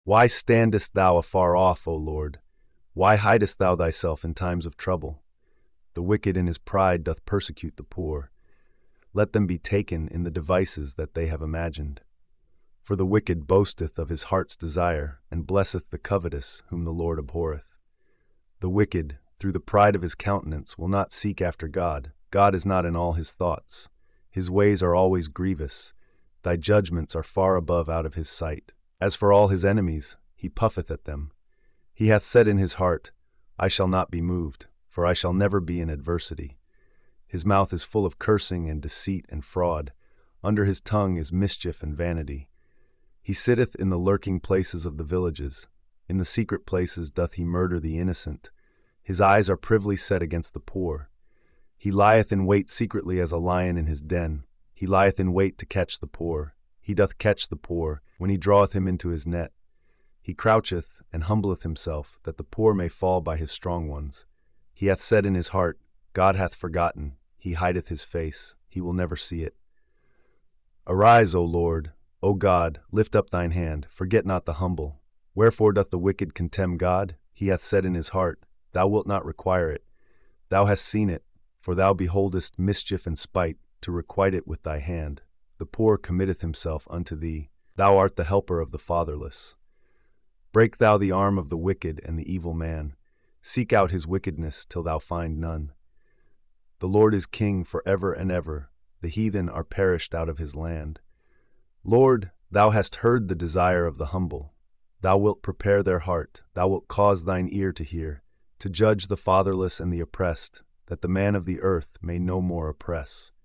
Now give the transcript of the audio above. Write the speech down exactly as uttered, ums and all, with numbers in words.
Why standest thou afar off, O Lord? Why hidest thou thyself in times of trouble? The wicked in his pride doth persecute the poor. Let them be taken in the devices that they have imagined. For the wicked boasteth of his heart's desire, and blesseth the covetous, whom the Lord abhorreth. The wicked, through the pride of his countenance, will not seek after God. God is not in all his thoughts. His ways are always grievous. Thy judgments are far above out of his sight. As for all his enemies, he puffeth at them. He hath said in his heart, I shall not be moved, for I shall never be in adversity. His mouth is full of cursing and deceit and fraud. Under his tongue is mischief and vanity. He sitteth in the lurking places of the villages. In the secret places doth he murder the innocent. His eyes are privily set against the poor. He lieth in wait secretly as a lion in his den. He lieth in wait to catch the poor. He doth catch the poor, when he draweth him into his net. He croucheth and humbleth himself, that the poor may fall by his strong ones. He hath said in his heart, God hath forgotten. He hideth his face. He will never see it. Arise, O Lord. O God, lift up thine hand. Forget not the humble. Wherefore doth the wicked contemn God? He hath said in his heart, Thou wilt not require it. Thou hast seen it, for thou beholdest mischief and spite, to requite it with thy hand. The poor committeth himself unto thee. Thou art the helper of the fatherless. Break thou the arm of the wicked and the evil man. Seek out his wickedness till thou find none. The Lord is king for ever and ever. The heathen are perished out of his land. Lord, thou hast heard the desire of the humble. Thou wilt prepare their heart. Thou wilt cause thine ear to hear, to judge the fatherless and the oppressed, that the man of the earth may no more oppress.